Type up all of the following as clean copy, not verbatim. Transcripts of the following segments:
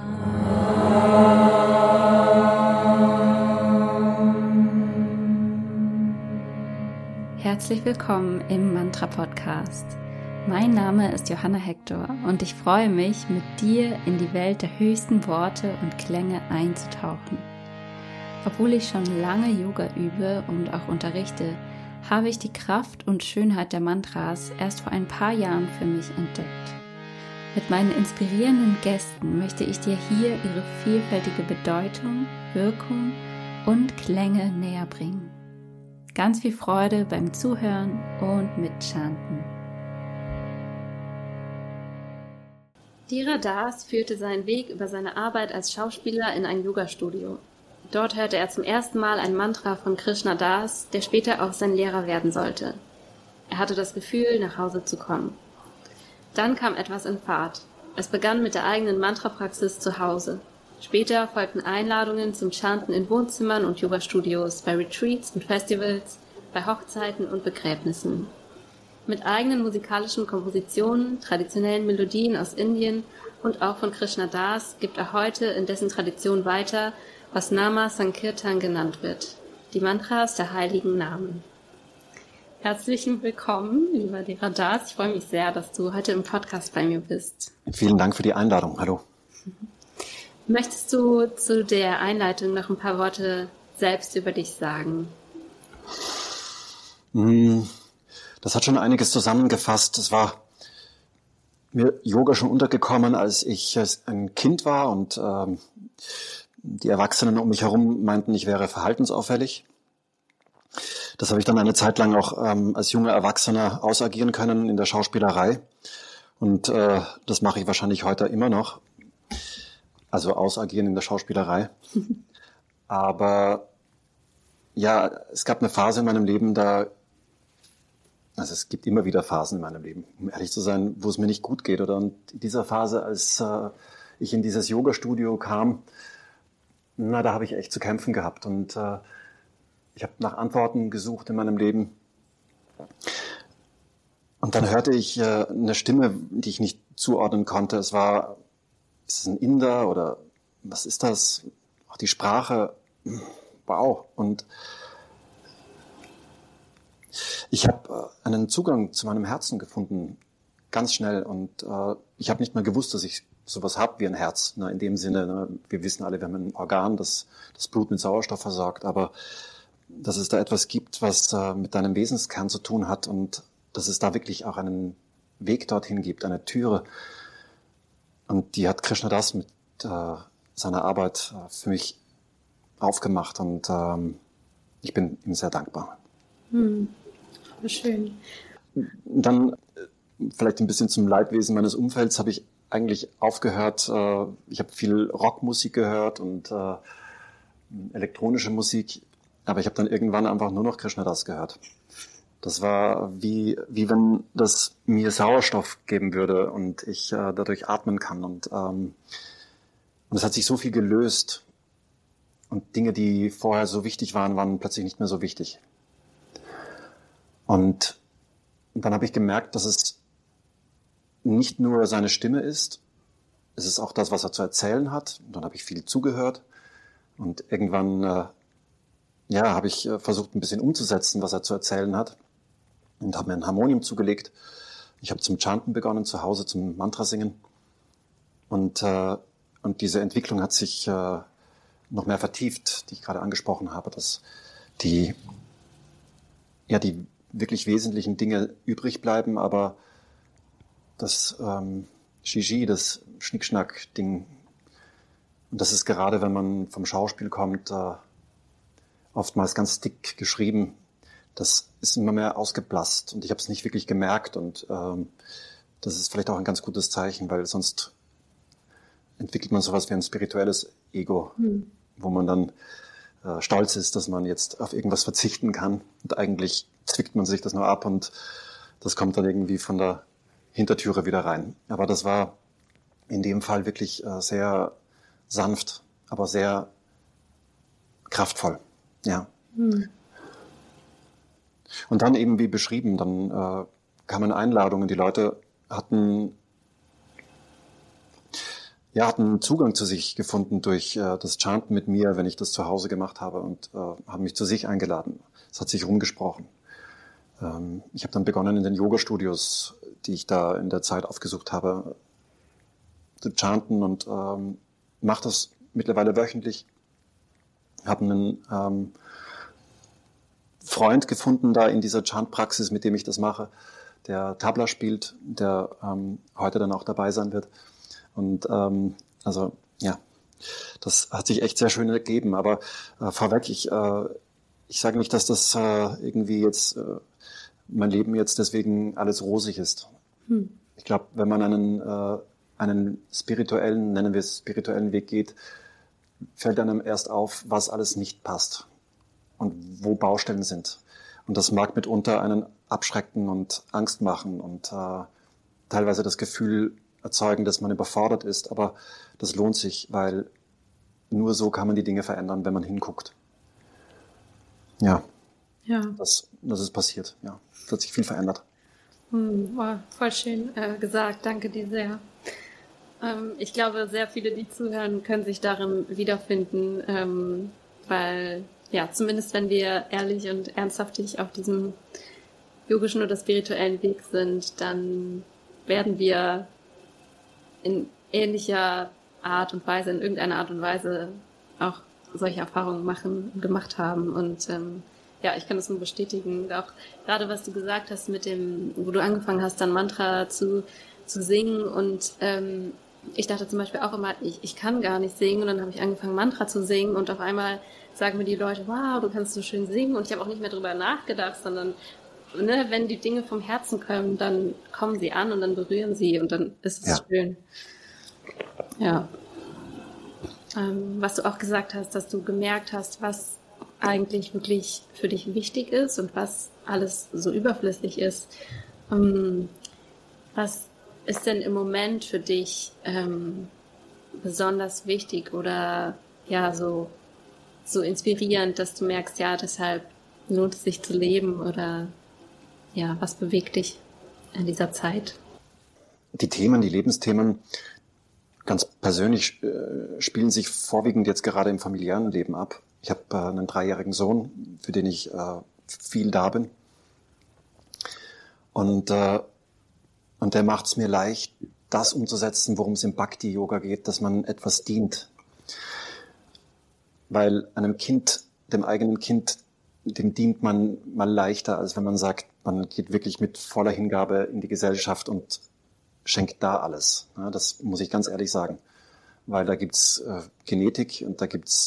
Herzlich willkommen im Mantra-Podcast. Mein Name ist Johanna Hector und ich freue mich, mit dir in die Welt der höchsten Worte und Klänge einzutauchen. Obwohl ich schon lange Yoga übe und auch unterrichte, habe ich die Kraft und Schönheit der Mantras erst vor ein paar Jahren für mich entdeckt. Mit meinen inspirierenden Gästen möchte ich dir hier ihre vielfältige Bedeutung, Wirkung und Klänge näher bringen. Ganz viel Freude beim Zuhören und Mitchanten. Dhira Das führte seinen Weg über seine Arbeit als Schauspieler in ein Yoga-Studio. Dort hörte er zum ersten Mal ein Mantra von Krishna Das, der später auch sein Lehrer werden sollte. Er hatte das Gefühl, nach Hause zu kommen. Dann kam etwas in Fahrt. Es begann mit der eigenen Mantra-Praxis zu Hause. Später folgten Einladungen zum Chanten in Wohnzimmern und Yoga-Studios, bei Retreats und Festivals, bei Hochzeiten und Begräbnissen. Mit eigenen musikalischen Kompositionen, traditionellen Melodien aus Indien und auch von Krishna Das gibt er heute in dessen Tradition weiter, was Nama Sankirtan genannt wird, die Mantras der heiligen Namen. Herzlich willkommen, lieber Dhira Das. Ich freue mich sehr, dass du heute im Podcast bei mir bist. Vielen Dank für die Einladung. Hallo. Möchtest du zu der Einleitung noch ein paar Worte selbst über dich sagen? Das hat schon einiges zusammengefasst. Es war mir Yoga schon untergekommen, als ich ein Kind war und die Erwachsenen um mich herum meinten, ich wäre verhaltensauffällig. Das habe ich dann eine Zeit lang auch als junger Erwachsener ausagieren können in der Schauspielerei. Und das mache ich wahrscheinlich heute immer noch. Also ausagieren in der Schauspielerei. Aber ja, es gab eine Phase in meinem Leben, es gibt immer wieder Phasen in meinem Leben, um ehrlich zu sein, wo es mir nicht gut geht. Und in dieser Phase, als ich in dieses Yoga-Studio kam, da habe ich echt zu kämpfen gehabt. Und ich habe nach Antworten gesucht in meinem Leben. Und dann hörte ich eine Stimme, die ich nicht zuordnen konnte. Ist es ein Inder oder was ist das? Auch die Sprache, wow. Und ich habe einen Zugang zu meinem Herzen gefunden, ganz schnell. Und ich habe nicht mal gewusst, dass ich sowas habe wie ein Herz. In dem Sinne, wir wissen alle, wir haben ein Organ, das das Blut mit Sauerstoff versorgt. Aber dass es da etwas gibt, was mit deinem Wesenskern zu tun hat und dass es da wirklich auch einen Weg dorthin gibt, eine Türe. Und die hat Krishna Das mit seiner Arbeit für mich aufgemacht und ich bin ihm sehr dankbar. Schön. Dann vielleicht ein bisschen zum Leidwesen meines Umfelds habe ich eigentlich aufgehört. Ich habe viel Rockmusik gehört und elektronische Musik, aber ich habe dann irgendwann einfach nur noch Krishna Das gehört. Das war wie wenn das mir Sauerstoff geben würde und ich dadurch atmen kann. Und es hat sich so viel gelöst. Und Dinge, die vorher so wichtig waren, waren plötzlich nicht mehr so wichtig. Und dann habe ich gemerkt, dass es nicht nur seine Stimme ist, es ist auch das, was er zu erzählen hat. Und dann habe ich viel zugehört. Und irgendwann habe ich versucht, ein bisschen umzusetzen, was er zu erzählen hat. Und habe mir ein Harmonium zugelegt. Ich habe zum Chanten begonnen, zu Hause zum Mantra singen. Und diese Entwicklung hat sich noch mehr vertieft, die ich gerade angesprochen habe, dass die wirklich wesentlichen Dinge übrig bleiben, aber das Shishi, das Schnickschnack-Ding, und das ist gerade, wenn man vom Schauspiel kommt, oftmals ganz dick geschrieben, das ist immer mehr ausgeblasst und ich habe es nicht wirklich gemerkt und das ist vielleicht auch ein ganz gutes Zeichen, weil sonst entwickelt man sowas wie ein spirituelles Ego, wo man dann stolz ist, dass man jetzt auf irgendwas verzichten kann und eigentlich zwickt man sich das nur ab und das kommt dann irgendwie von der Hintertüre wieder rein. Aber das war in dem Fall wirklich sehr sanft, aber sehr kraftvoll, ja. Und dann eben wie beschrieben, dann kamen Einladungen, die Leute hatten ja, hatten einen Zugang zu sich gefunden durch das Chanten mit mir, wenn ich das zu Hause gemacht habe und haben mich zu sich eingeladen. Es hat sich rumgesprochen. Ich habe dann begonnen in den Yoga-Studios, die ich da in der Zeit aufgesucht habe, zu chanten und mache das mittlerweile wöchentlich. Habe einen Freund gefunden da in dieser Chant-Praxis, mit dem ich das mache, der Tabla spielt, der heute dann auch dabei sein wird. Und also ja, das hat sich echt sehr schön ergeben. Aber vorweg, ich sage nicht, dass das irgendwie jetzt mein Leben jetzt deswegen alles rosig ist. Ich glaube, wenn man einen spirituellen, nennen wir es spirituellen Weg geht, fällt einem erst auf, was alles nicht passt und wo Baustellen sind. Und das mag mitunter einen abschrecken und Angst machen und teilweise das Gefühl erzeugen, dass man überfordert ist. Aber das lohnt sich, weil nur so kann man die Dinge verändern, wenn man hinguckt. Ja. Das ist passiert. Ja, es hat sich viel verändert. Wow, voll schön gesagt. Danke dir sehr. Ich glaube, sehr viele, die zuhören, können sich darin wiederfinden, weil, ja, zumindest wenn wir ehrlich und ernsthaftig auf diesem yogischen oder spirituellen Weg sind, dann werden wir in ähnlicher Art und Weise, in irgendeiner Art und Weise auch solche Erfahrungen gemacht haben. Und ja, ich kann das nur bestätigen. Auch gerade was du gesagt hast mit dem, wo du angefangen hast, dann Mantra zu singen. Und ich dachte zum Beispiel auch immer, ich kann gar nicht singen. Und dann habe ich angefangen, Mantra zu singen. Und auf einmal sagen mir die Leute, wow, du kannst so schön singen. Und ich habe auch nicht mehr drüber nachgedacht, sondern wenn die Dinge vom Herzen kommen, dann kommen sie an und dann berühren sie. Und dann ist es schön. Ja. Was du auch gesagt hast, dass du gemerkt hast, was eigentlich wirklich für dich wichtig ist und was alles so überflüssig ist. Was ist denn im Moment für dich besonders wichtig oder ja so inspirierend, dass du merkst, ja, deshalb lohnt es sich zu leben oder ja, was bewegt dich in dieser Zeit? Die Lebensthemen, ganz persönlich spielen sich vorwiegend jetzt gerade im familiären Leben ab. Ich habe einen 3-jährigen Sohn, für den ich viel da bin. Und der macht es mir leicht, das umzusetzen, worum es im Bhakti-Yoga geht, dass man etwas dient. Weil dem eigenen Kind, dem dient man mal leichter, als wenn man sagt, man geht wirklich mit voller Hingabe in die Gesellschaft und schenkt da alles. Ja, das muss ich ganz ehrlich sagen. Weil da gibt's Genetik und da gibt's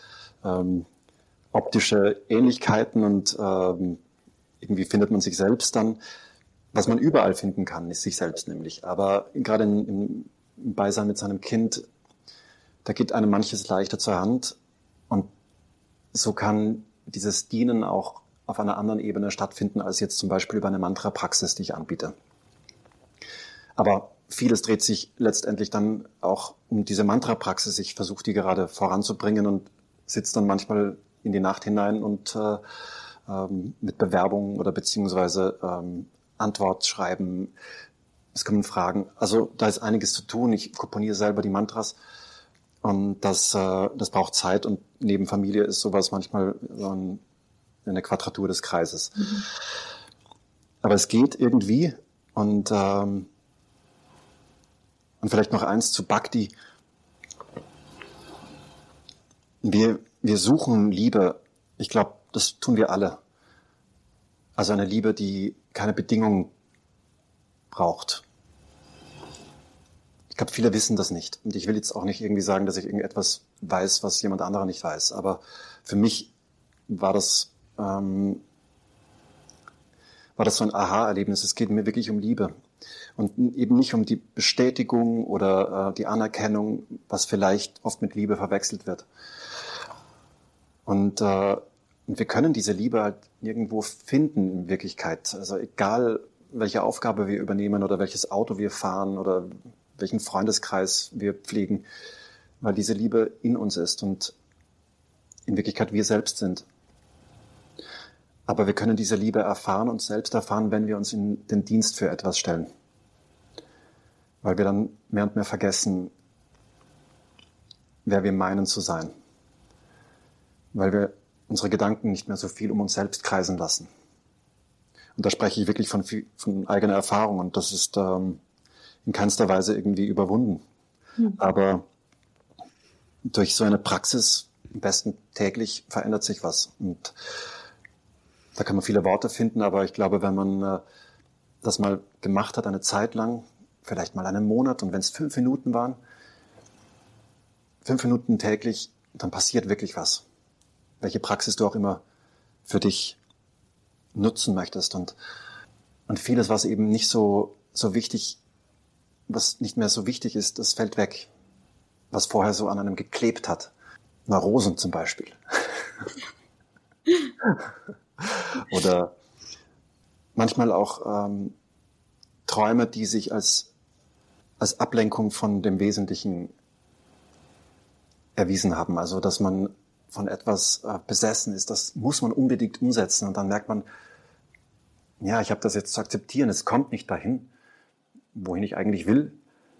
optische Ähnlichkeiten und irgendwie findet man sich selbst dann. Was man überall finden kann, ist sich selbst nämlich. Aber gerade im Beisein mit seinem Kind, da geht einem manches leichter zur Hand. Und so kann dieses Dienen auch auf einer anderen Ebene stattfinden, als jetzt zum Beispiel über eine Mantra-Praxis, die ich anbiete. Aber vieles dreht sich letztendlich dann auch um diese Mantra-Praxis. Ich versuche die gerade voranzubringen und sitze dann manchmal in die Nacht hinein und mit Bewerbungen oder beziehungsweise Antwort schreiben. Es kommen Fragen. Also da ist einiges zu tun. Ich komponiere selber die Mantras und das braucht Zeit und neben Familie ist sowas manchmal so eine Quadratur des Kreises. Mhm. Aber es geht irgendwie und vielleicht noch eins zu Bhakti. Wir suchen Liebe. Ich glaube, das tun wir alle. Also eine Liebe, die keine Bedingungen braucht. Ich glaube, viele wissen das nicht. Und ich will jetzt auch nicht irgendwie sagen, dass ich irgendetwas weiß, was jemand anderer nicht weiß. Aber für mich war das so ein Aha-Erlebnis. Es geht mir wirklich um Liebe. Und eben nicht um die Bestätigung oder die Anerkennung, was vielleicht oft mit Liebe verwechselt wird. Und wir können diese Liebe halt nirgendwo finden in Wirklichkeit. Also egal, welche Aufgabe wir übernehmen oder welches Auto wir fahren oder welchen Freundeskreis wir pflegen, weil diese Liebe in uns ist und in Wirklichkeit wir selbst sind. Aber wir können diese Liebe erfahren und selbst erfahren, wenn wir uns in den Dienst für etwas stellen. Weil wir dann mehr und mehr vergessen, wer wir meinen zu sein. Weil wir unsere Gedanken nicht mehr so viel um uns selbst kreisen lassen. Und da spreche ich wirklich von eigener Erfahrung und das ist in keinster Weise irgendwie überwunden. Aber durch so eine Praxis, am besten täglich, verändert sich was. Und da kann man viele Worte finden, aber ich glaube, wenn man das mal gemacht hat, eine Zeit lang, vielleicht mal einen Monat, und wenn es 5 Minuten waren, 5 Minuten täglich, dann passiert wirklich was. Welche Praxis du auch immer für dich nutzen möchtest. Und vieles, was eben nicht so wichtig, was nicht mehr so wichtig ist, das fällt weg. Was vorher so an einem geklebt hat. Neurosen zum Beispiel. Oder manchmal auch Träume, die sich als Ablenkung von dem Wesentlichen erwiesen haben. Also, dass man von etwas besessen ist, das muss man unbedingt umsetzen. Und dann merkt man, ja, ich habe das jetzt zu akzeptieren, es kommt nicht dahin, wohin ich eigentlich will.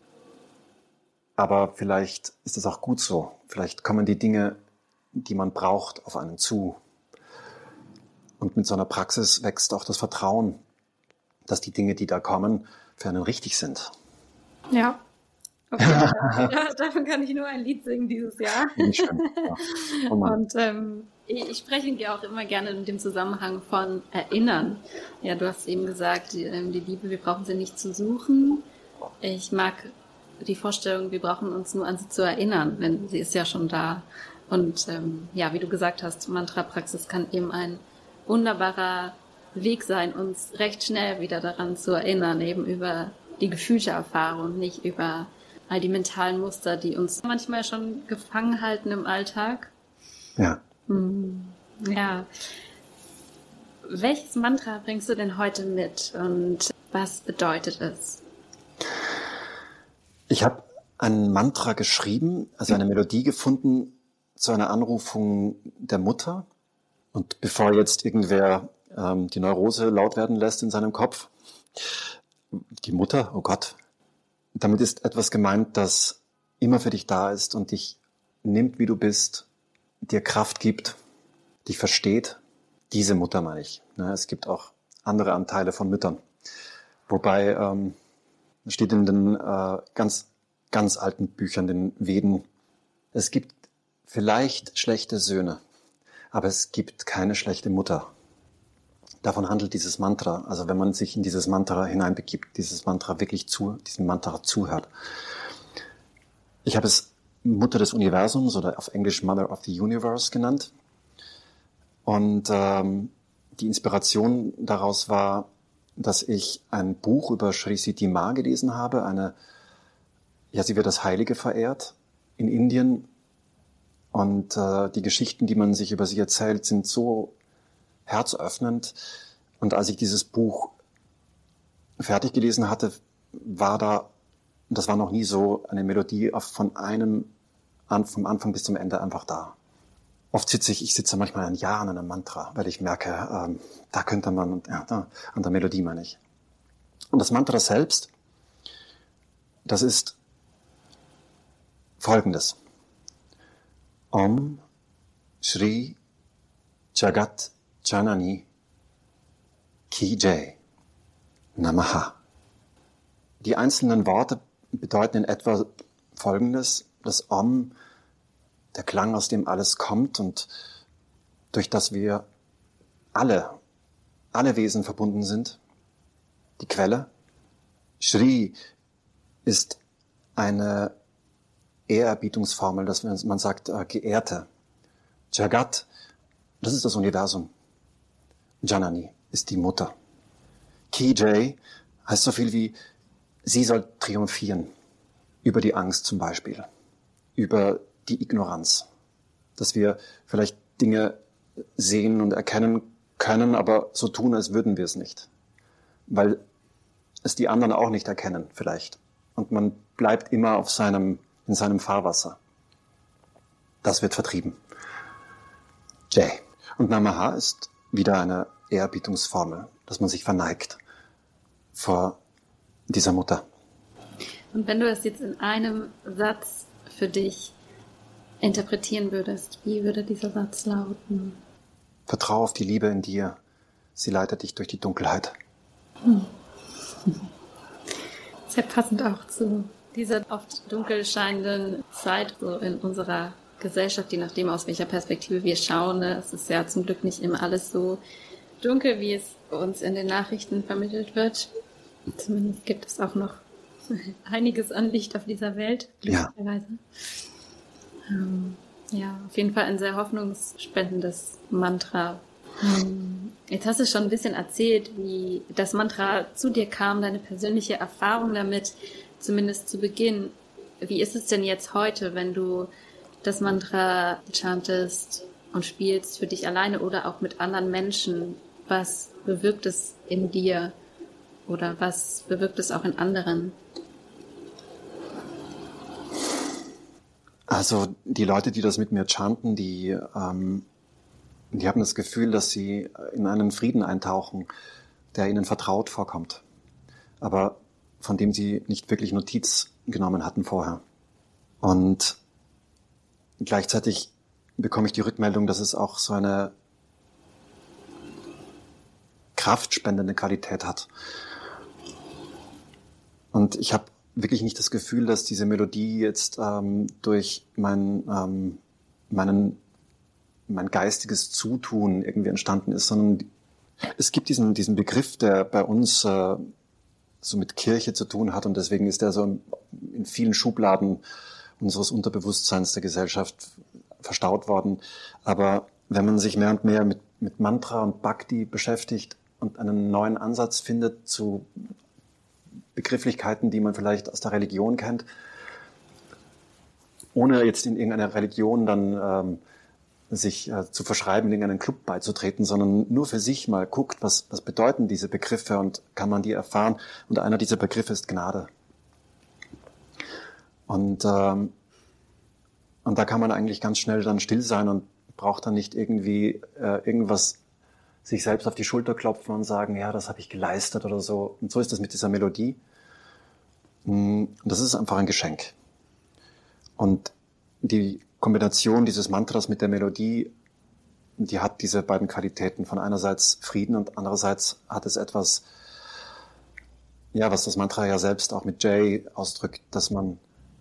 Aber vielleicht ist es auch gut so. Vielleicht kommen die Dinge, die man braucht, auf einen zu. Und mit so einer Praxis wächst auch das Vertrauen, dass die Dinge, die da kommen, für einen richtig sind. Ja. Okay. Ja, davon kann ich nur ein Lied singen dieses Jahr. Schön. Ja. Und ich spreche ja auch immer gerne in dem Zusammenhang von Erinnern. Ja, du hast eben gesagt, die Liebe, wir brauchen sie nicht zu suchen. Ich mag die Vorstellung, wir brauchen uns nur an sie zu erinnern, denn sie ist ja schon da. Und ja, wie du gesagt hast, Mantra-Praxis kann eben ein wunderbarer Weg sein, uns recht schnell wieder daran zu erinnern, eben über die gefühlte Erfahrung, nicht über all die mentalen Muster, die uns manchmal schon gefangen halten im Alltag. Ja. Ja. Welches Mantra bringst du denn heute mit und was bedeutet es? Ich habe ein Mantra geschrieben, also eine Melodie gefunden zu einer Anrufung der Mutter. Und bevor jetzt irgendwer die Neurose laut werden lässt in seinem Kopf, die Mutter, oh Gott, damit ist etwas gemeint, das immer für dich da ist und dich nimmt, wie du bist, dir Kraft gibt, dich versteht. Diese Mutter meine ich. Es gibt auch andere Anteile von Müttern. Wobei steht in den ganz, ganz alten Büchern, den Veden, es gibt vielleicht schlechte Söhne, aber es gibt keine schlechte Mutter. Davon handelt dieses Mantra. Also wenn man sich in dieses Mantra hineinbegibt, diesem Mantra zuhört. Ich habe es Mutter des Universums oder auf Englisch Mother of the Universe genannt. Und die Inspiration daraus war, dass ich ein Buch über Sri Siti Ma gelesen habe. Sie wird als Heilige verehrt in Indien. Und die Geschichten, die man sich über sie erzählt, sind so herzöffnend. Und als ich dieses Buch fertig gelesen hatte, das war noch nie so, eine Melodie vom Anfang bis zum Ende einfach da. Oft sitze manchmal ein Jahr an einem Mantra, weil ich merke, da könnte man, da, an der Melodie meine ich. Und das Mantra selbst, das ist folgendes. Om Shri Jagat Janani Ki Jai Namaha. Die einzelnen Worte bedeuten in etwa Folgendes. Das Om, der Klang, aus dem alles kommt und durch das wir alle Wesen verbunden sind. Die Quelle. Shri ist eine Ehrerbietungsformel, dass man sagt, Geehrte. Jagat, das ist das Universum. Janani ist die Mutter. Ki Jai heißt so viel wie, sie soll triumphieren. Über die Angst zum Beispiel. Über die Ignoranz. Dass wir vielleicht Dinge sehen und erkennen können, aber so tun, als würden wir es nicht. Weil es die anderen auch nicht erkennen vielleicht. Und man bleibt immer in seinem Fahrwasser. Das wird vertrieben. Jai. Und Namaha ist wieder eine Ehrerbietungsformel, dass man sich verneigt vor dieser Mutter. Und wenn du es jetzt in einem Satz für dich interpretieren würdest, wie würde dieser Satz lauten? Vertraue auf die Liebe in dir. Sie leitet dich durch die Dunkelheit. Sehr passend auch zu dieser oft dunkel scheinenden Zeit so in unserer Gesellschaft, je nachdem, aus welcher Perspektive wir schauen. Es ist ja zum Glück nicht immer alles so dunkel, wie es uns in den Nachrichten vermittelt wird. Zumindest gibt es auch noch einiges an Licht auf dieser Welt, glücklicherweise. Ja, auf jeden Fall ein sehr hoffnungsspendendes Mantra. Jetzt hast du schon ein bisschen erzählt, wie das Mantra zu dir kam, deine persönliche Erfahrung damit, zumindest zu Beginn. Wie ist es denn jetzt heute, wenn du das Mantra chantest und spielst für dich alleine oder auch mit anderen Menschen? Was bewirkt es in dir oder was bewirkt es auch in anderen? Also die Leute, die das mit mir chanten, die haben das Gefühl, dass sie in einen Frieden eintauchen, der ihnen vertraut vorkommt, aber von dem sie nicht wirklich Notiz genommen hatten vorher. Und gleichzeitig bekomme ich die Rückmeldung, dass es auch so eine kraftspendende Qualität hat. Und ich habe wirklich nicht das Gefühl, dass diese Melodie jetzt durch mein geistiges Zutun irgendwie entstanden ist, sondern es gibt diesen Begriff, der bei uns so mit Kirche zu tun hat, und deswegen ist der so in vielen Schubladen unseres Unterbewusstseins der Gesellschaft verstaut worden. Aber wenn man sich mehr und mehr mit Mantra und Bhakti beschäftigt und einen neuen Ansatz findet zu Begrifflichkeiten, die man vielleicht aus der Religion kennt, ohne jetzt in irgendeiner Religion dann sich zu verschreiben, in irgendeinen Club beizutreten, sondern nur für sich mal guckt, was bedeuten diese Begriffe und kann man die erfahren. Und einer dieser Begriffe ist Gnade. Und da kann man eigentlich ganz schnell dann still sein und braucht dann nicht irgendwie irgendwas sich selbst auf die Schulter klopfen und sagen, ja, das habe ich geleistet oder so. Und so ist das mit dieser Melodie. Und das ist einfach ein Geschenk. Und die Kombination dieses Mantras mit der Melodie, die hat diese beiden Qualitäten von einerseits Frieden und andererseits hat es etwas, ja, was das Mantra ja selbst auch mit Jay ausdrückt, dass man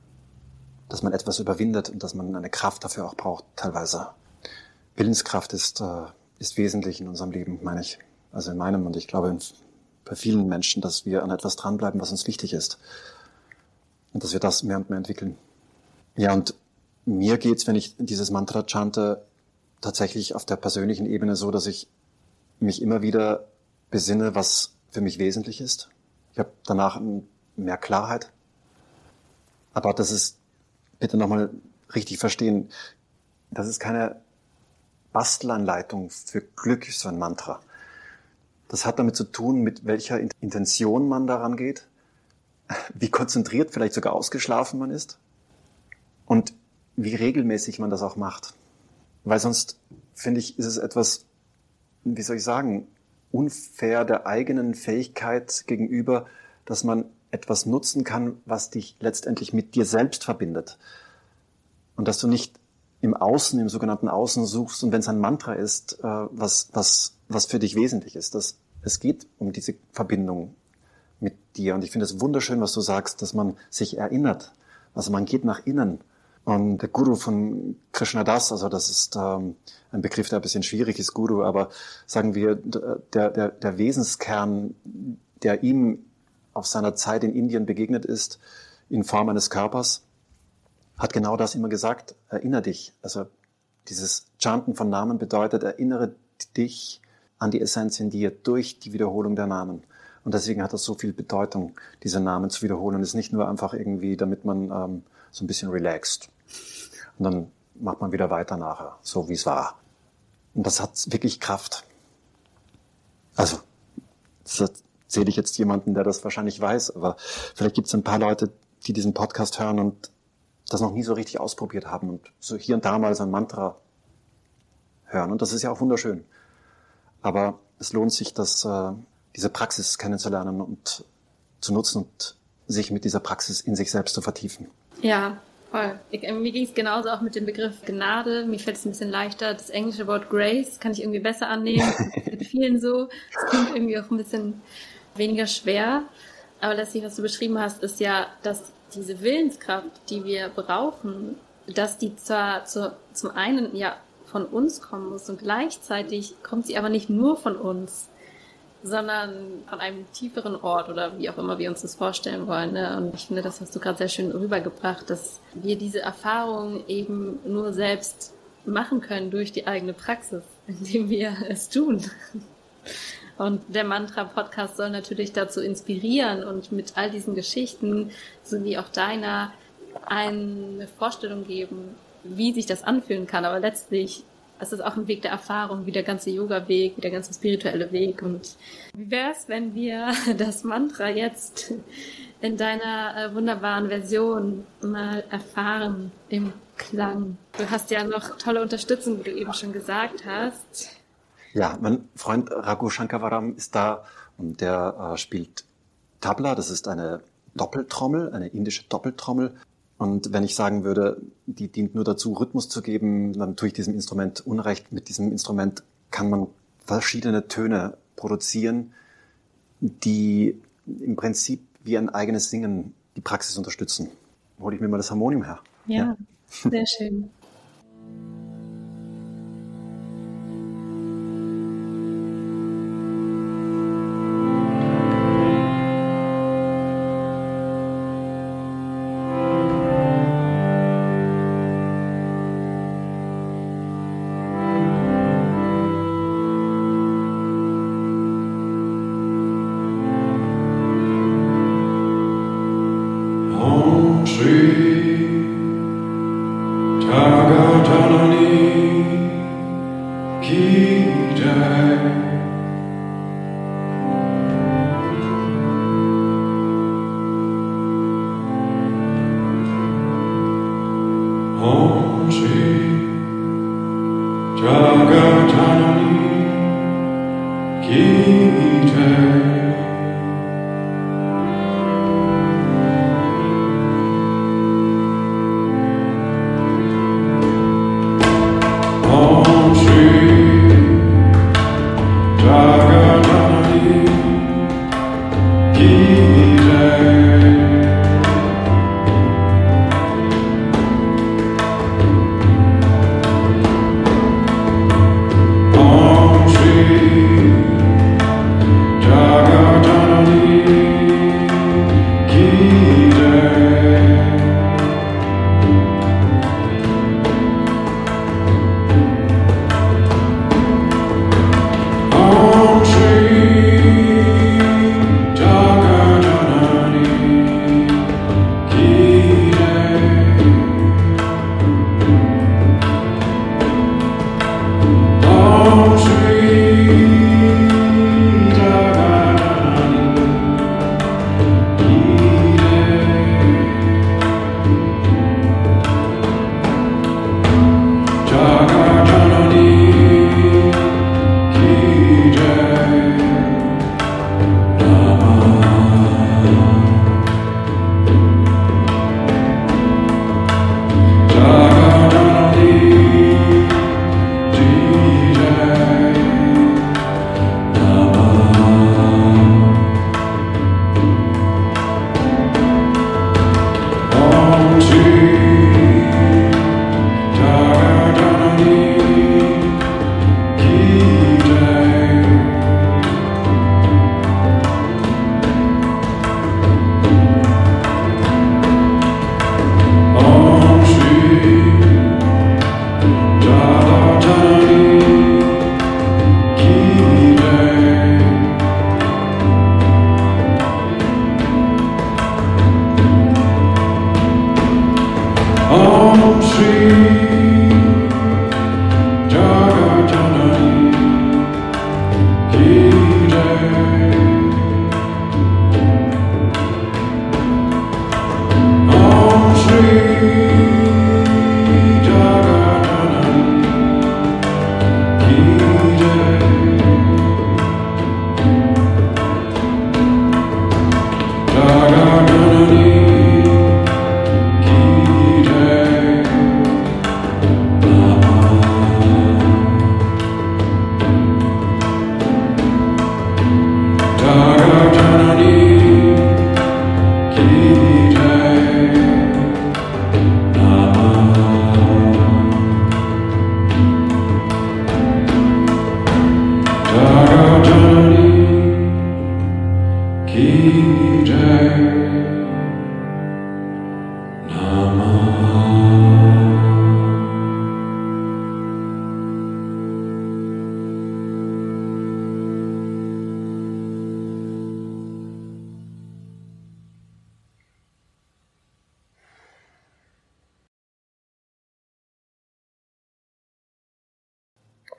etwas überwindet und dass man eine Kraft dafür auch braucht, teilweise. Willenskraft ist wesentlich in unserem Leben, meine ich. Also in meinem und ich glaube bei vielen Menschen, dass wir an etwas dranbleiben, was uns wichtig ist. Und dass wir das mehr und mehr entwickeln. Ja, und mir geht's, wenn ich dieses Mantra chante, tatsächlich auf der persönlichen Ebene so, dass ich mich immer wieder besinne, was für mich wesentlich ist. Ich habe danach mehr Klarheit. Aber das ist, bitte nochmal richtig verstehen, das ist keine Bastelanleitung für Glück, so ein Mantra. Das hat damit zu tun, mit welcher Intention man daran geht, wie konzentriert, vielleicht sogar ausgeschlafen man ist und wie regelmäßig man das auch macht. Weil sonst, finde ich, ist es etwas, wie soll ich sagen, unfair der eigenen Fähigkeit gegenüber, dass man etwas nutzen kann, was dich letztendlich mit dir selbst verbindet. Und dass du nicht im Außen, im sogenannten Außen suchst und wenn es ein Mantra ist, was für dich wesentlich ist. Es geht um diese Verbindung mit dir. Und ich finde es wunderschön, was du sagst, dass man sich erinnert. Also man geht nach innen. Und der Guru von Krishna Das, also das ist ein Begriff, der ein bisschen schwierig ist, Guru, aber sagen wir, der Wesenskern, der ihm auf seiner Zeit in Indien begegnet ist, in Form eines Körpers, hat genau das immer gesagt, erinnere dich. Also dieses Chanten von Namen bedeutet, erinnere dich an die Essenz in dir durch die Wiederholung der Namen. Und deswegen hat das so viel Bedeutung, diese Namen zu wiederholen. Es ist nicht nur einfach irgendwie, damit man so ein bisschen relaxt. Und dann macht man wieder weiter nachher, so wie es war. Und das hat wirklich Kraft. Also, das erzähle ich jetzt jemanden, der das wahrscheinlich weiß, aber vielleicht gibt es ein paar Leute, die diesen Podcast hören und das noch nie so richtig ausprobiert haben und so hier und da mal so ein Mantra hören. Und das ist ja auch wunderschön. Aber es lohnt sich, diese Praxis kennenzulernen und zu nutzen und sich mit dieser Praxis in sich selbst zu vertiefen. Ja, Voll. Mir ging es genauso auch mit dem Begriff Gnade. Mir fällt es ein bisschen leichter. Das englische Wort Grace kann ich irgendwie besser annehmen. Mit vielen so. Es klingt irgendwie auch ein bisschen weniger schwer. Aber letztlich, was du beschrieben hast, ist ja, dass diese Willenskraft, die wir brauchen, dass die zwar zum einen ja von uns kommen muss und gleichzeitig kommt sie aber nicht nur von uns, sondern von einem tieferen Ort oder wie auch immer wir uns das vorstellen wollen. Ne? Und ich finde, das hast du gerade sehr schön rübergebracht, dass wir diese Erfahrung eben nur selbst machen können durch die eigene Praxis, indem wir es tun. Und der Mantra-Podcast soll natürlich dazu inspirieren und mit all diesen Geschichten, sowie auch deiner, eine Vorstellung geben, wie sich das anfühlen kann. Aber letztlich ist es auch ein Weg der Erfahrung, wie der ganze Yoga-Weg, wie der ganze spirituelle Weg. Und wie wäre es, wenn wir das Mantra jetzt in deiner wunderbaren Version mal erfahren im Klang? Du hast ja noch tolle Unterstützung, wie du eben schon gesagt hast. Ja, mein Freund Raghu Shankavaram ist da und der spielt Tabla, das ist eine Doppeltrommel, eine indische Doppeltrommel. Und wenn ich sagen würde, die dient nur dazu, Rhythmus zu geben, dann tue ich diesem Instrument Unrecht. Mit diesem Instrument kann man verschiedene Töne produzieren, die im Prinzip wie ein eigenes Singen die Praxis unterstützen. Hole ich mir mal das Harmonium her. Ja. Sehr schön.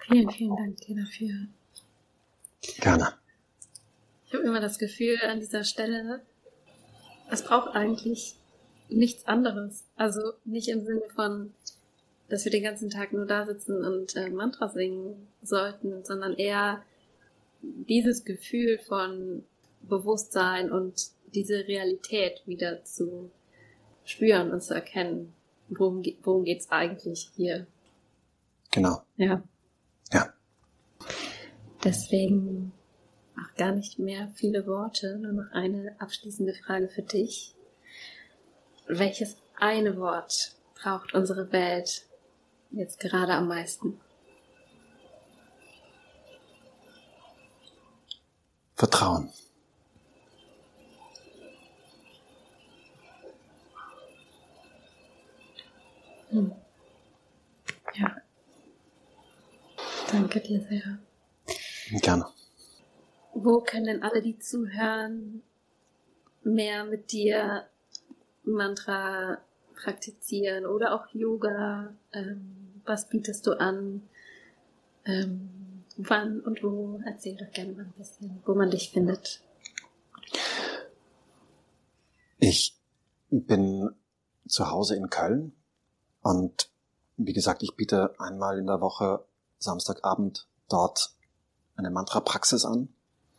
Vielen, vielen Dank dir dafür. Gerne. Ich habe immer das Gefühl an dieser Stelle, es braucht eigentlich nichts anderes. Also nicht im Sinne von, dass wir den ganzen Tag nur da sitzen und Mantra singen sollten, sondern eher dieses Gefühl von Bewusstsein und diese Realität wieder zu spüren und zu erkennen. Worum geht's eigentlich hier? Genau. Ja. Ja. Deswegen auch gar nicht mehr viele Worte, nur noch eine abschließende Frage für dich. Welches eine Wort braucht unsere Welt jetzt gerade am meisten? Vertrauen. Ja. Danke dir sehr. Gerne. Wo können denn alle, die zuhören, mehr mit dir Mantra praktizieren oder auch Yoga? Was bietest du an? Wann und wo? Erzähl doch gerne mal ein bisschen, wo man dich findet. Ich bin zu Hause in Köln und wie gesagt, ich biete einmal in der Woche Samstagabend dort eine Mantra-Praxis an.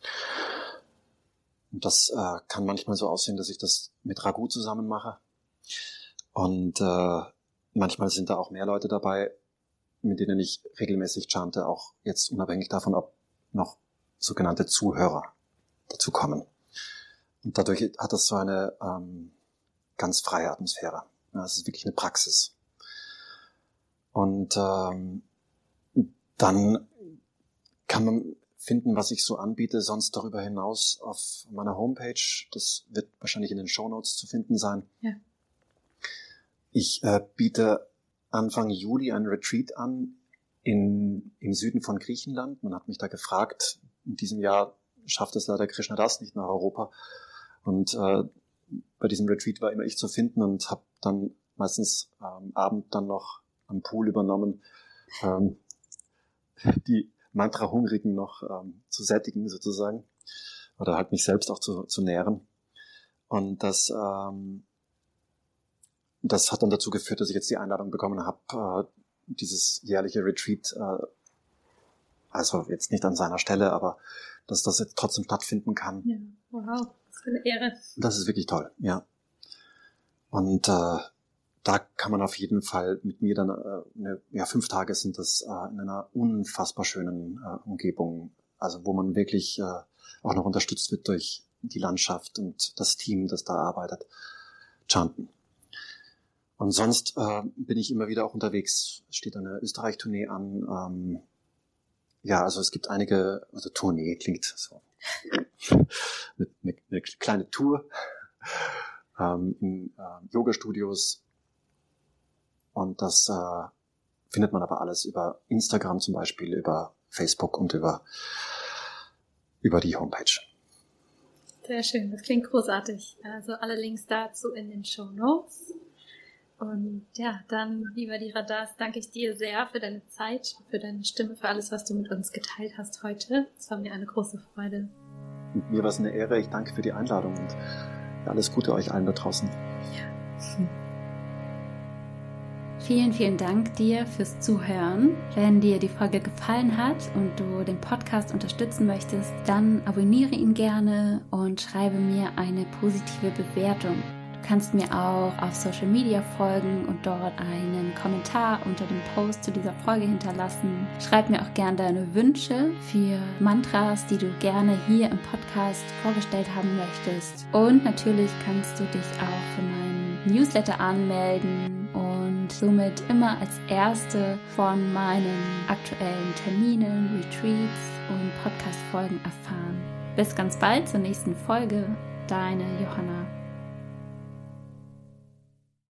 Und das kann manchmal so aussehen, dass ich das mit Raghu zusammen mache. Und manchmal sind da auch mehr Leute dabei, mit denen ich regelmäßig chante, auch jetzt unabhängig davon, ob noch sogenannte Zuhörer dazu kommen. Und dadurch hat das so eine ganz freie Atmosphäre. Ja, es ist wirklich eine Praxis. Und dann kann man finden, was ich so anbiete, sonst darüber hinaus auf meiner Homepage. Das wird wahrscheinlich in den Shownotes zu finden sein. Ja. Ich biete Anfang Juli ein Retreat an im Süden von Griechenland. Man hat mich da gefragt, in diesem Jahr schafft es leider Krishna Das nicht nach Europa. Und bei diesem Retreat war immer ich zu finden und habe dann meistens am Abend dann noch am Pool übernommen, die Mantra-Hungrigen noch zu sättigen sozusagen oder halt mich selbst auch zu nähren. Und das hat dann dazu geführt, dass ich jetzt die Einladung bekommen habe, dieses jährliche Retreat, also jetzt nicht an seiner Stelle, aber dass das jetzt trotzdem stattfinden kann. Ja, wow, das ist eine Ehre. Das ist wirklich toll, ja. Und da kann man auf jeden Fall mit mir dann, 5 Tage sind das in einer unfassbar schönen Umgebung, also wo man wirklich auch noch unterstützt wird durch die Landschaft und das Team, das da arbeitet, chanten. Und sonst bin ich immer wieder auch unterwegs. Es steht eine Österreich-Tournee an. Also es gibt einige, also Tournee klingt so, eine kleine Tour in Yoga-Studios. Und das findet man aber alles über Instagram zum Beispiel, über Facebook und über die Homepage. Sehr schön, das klingt großartig. Also alle Links dazu in den Shownotes. Und ja, dann, lieber Dhira Das, danke ich dir sehr für deine Zeit, für deine Stimme, für alles, was du mit uns geteilt hast heute. Es war mir eine große Freude. Und mir war es eine Ehre. Ich danke für die Einladung und alles Gute euch allen da draußen. Ja. Vielen, vielen Dank dir fürs Zuhören. Wenn dir die Folge gefallen hat und du den Podcast unterstützen möchtest, dann abonniere ihn gerne und schreibe mir eine positive Bewertung. Du kannst mir auch auf Social Media folgen und dort einen Kommentar unter dem Post zu dieser Folge hinterlassen. Schreib mir auch gerne deine Wünsche für Mantras, die du gerne hier im Podcast vorgestellt haben möchtest. Und natürlich kannst du dich auch für meinen Newsletter anmelden und somit immer als Erste von meinen aktuellen Terminen, Retreats und Podcast-Folgen erfahren. Bis ganz bald zur nächsten Folge. Deine Johanna.